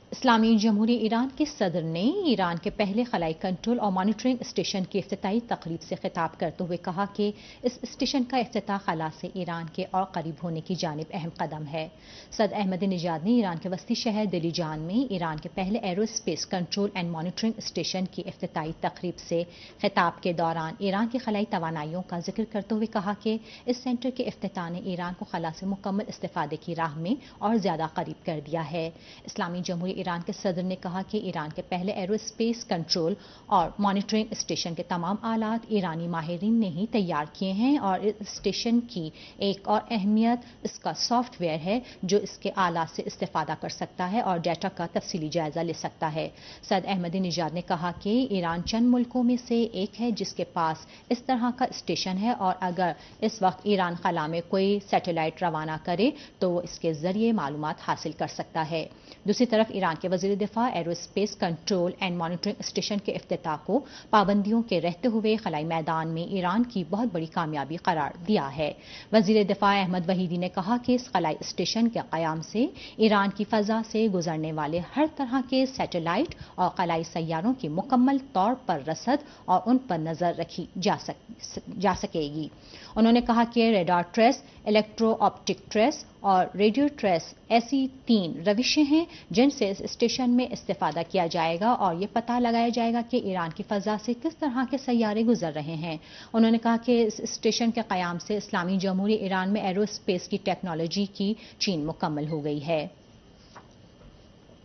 اسلامی جمہوری ایران کے صدر نے ایران کے پہلے خلائی کنٹرول اور مانیٹرنگ اسٹیشن کی افتتاحی تقریب سے خطاب کرتے ہوئے کہا کہ اس اسٹیشن کا افتتاح خلا سے ایران کے اور قریب ہونے کی جانب اہم قدم ہے۔ صدر احمدی نژاد نے ایران کے وسطی شہر دلی جان میں ایران کے پہلے aerospace control and monitoring station کی افتتاحی تقریب سے خطاب کے دوران ایران کی خلائی توانائیوں کا ذکر کرتے ہوئے کہا کہ اس سینٹر کے افتتاح نے ایران کو خلا سے مکمل استفادے کی راہ میں اور زیادہ قریب کر دیا ہے۔ اسلامی جمہوری ایران کے صدر نے کہا کہ ایران کے پہلے ایرو اسپیس کنٹرول اور مانیٹرنگ اسٹیشن کے تمام آلات ایرانی ماہرین نے ہی تیار کیے ہیں اور اس اسٹیشن کی ایک اور اہمیت اس کا سافٹ ویئر ہے جو اس کے آلات سے استفادہ کر سکتا ہے اور ڈیٹا کا تفصیلی جائزہ لے سکتا ہے۔ صدر احمدی نژاد نے کہا کہ ایران چند ملکوں میں سے ایک ہے جس کے پاس اس طرح کا اسٹیشن ہے اور اگر اس وقت ایران خلا میں کوئی سیٹلائٹ روانہ کرے تو وہ اس کے ذریعے معلومات حاصل کر سکتا ہے۔ دوسری طرف ایران کے وزیر دفاع aerospace control and monitoring station کے افتتاح کو پابندیوں کے رہتے ہوئے خلائی میدان میں ایران کی بہت بڑی کامیابی قرار دیا ہے۔ وزیر دفاع احمد وحیدی نے کہا کہ اس خلائی اسٹیشن کے قیام سے ایران کی فضا سے گزرنے والے ہر طرح کے سیٹلائٹ اور خلائی سیاروں کی مکمل طور پر رصد اور ان پر نظر رکھی جا سکے گی۔ انہوں نے کہا کہ radar trace, electro optic trace اور ریڈیو ٹریس ایسی 3 روشیں ہیں جن سے اس اسٹیشن میں استفادہ کیا جائے گا اور یہ پتہ لگایا جائے گا کہ ایران کی فضا سے کس طرح کے سیارے گزر رہے ہیں۔ انہوں نے کہا کہ اس اسٹیشن کے قیام سے اسلامی جمہوری ایران میں ایرو اسپیس کی ٹیکنالوجی کی چین مکمل ہو گئی ہے۔